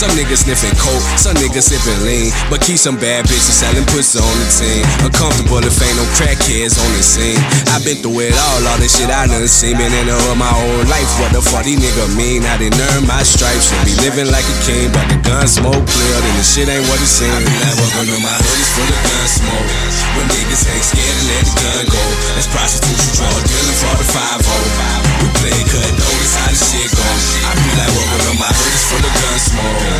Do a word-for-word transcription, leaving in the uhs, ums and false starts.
Some niggas sniffing coke, some niggas sipping lean, but keep some bad bitches selling pussy on the team. Uncomfortable if ain't no crackheads on the scene. I been through it all, all this shit I done seen. Been in the hood my whole life, what the fuck these nigga mean? I didn't earn my stripes, should be living like a king, but the gun smoke clear, then the shit ain't what it seems. I be like, welcome to my hood, it's full of gun smoke. When niggas ain't scared to let the gun go. Let's process